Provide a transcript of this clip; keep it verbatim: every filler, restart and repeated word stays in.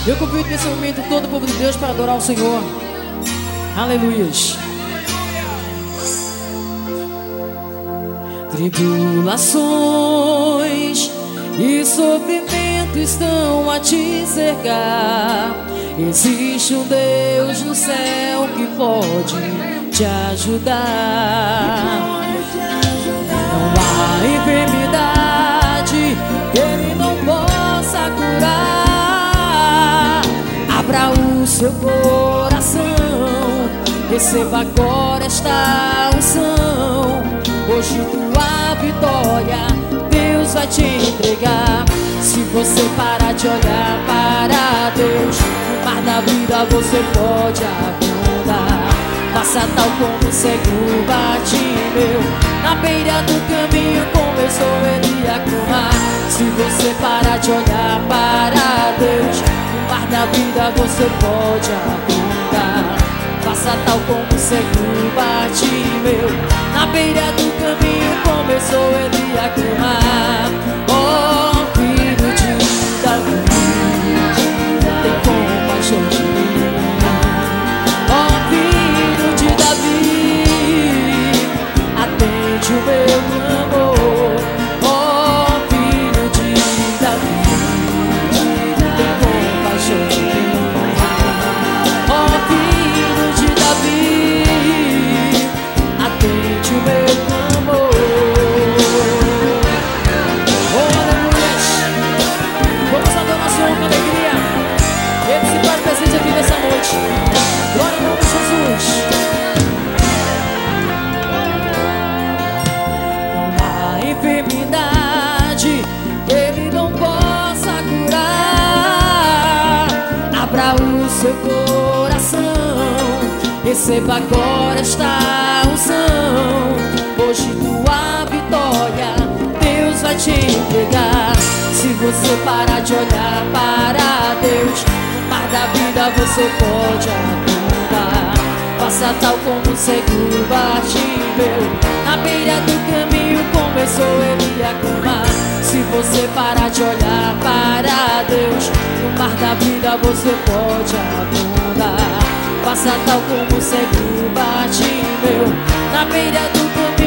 Eu convido nesse momento todo o povo de Deus para adorar o Senhor. Aleluias. Tribulações e sofrimento estão a te cercar. Existe um Deus no céu que pode te ajudar. Não há enfermidade que Ele não possa curar. Abra o seu coração, receba agora esta unção. Hoje tua vitória Deus vai te entregar. Se você parar de olhar para Deus, no mar da vida você pode afundar. Faça tal como cego Bartimeu, na beira do caminho começou ele a clamar. Se você parar de olhar para Deus, no mar da vida você pode afundar. Faça tal como cego Bartimeu, na beira do caminho começou ele a clamar. Oh, filho de Davi, tem compaixão de mim. Oh, filho de Davi, atende o meu clamor. Oh, filho de Davi, tem compaixão de mim. Oh, filho de Davi, atende o meu clamor. Oh, aleluia. Vamos adorar o Senhor com alegria. Ele se faz presente aqui nessa noite. Glória ao nome de Jesus. Não há enfermidade que Ele não possa curar. Abra o seu coração, receba agora esta unção. Hoje tua vitória Deus vai te entregar. Se você parar de olhar para Deus, no mar da vida você pode afundar. Faça tal como cego Bartimeu, na beira do caminho começou ele a clamar. Se você parar de olhar para Deus, no mar da vida você pode afundar. Faça tal como cego Bartimeu, na beira do caminho